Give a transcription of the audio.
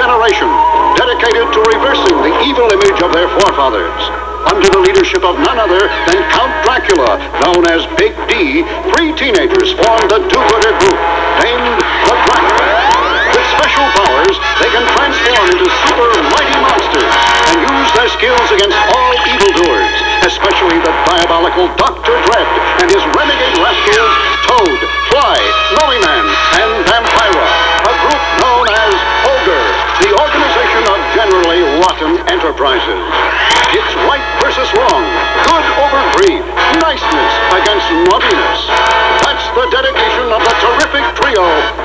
generation, dedicated to reversing the evil image of their forefathers. Under the leadership of none other than Count Dracula, known as Big D, 3 teenagers formed the do-gooder group, named the Dracula. With special powers, they can transform into super mighty monsters and use their skills against all evildoers, especially the diabolical Dr. Dread and his renegade rascals Toad, Fly, Noe-Man, and Vampira, a group known as Ogre, the organization of generally rotten enterprises. It's right versus wrong, good over greed, niceness against naughtiness. That's the dedication of the terrific trio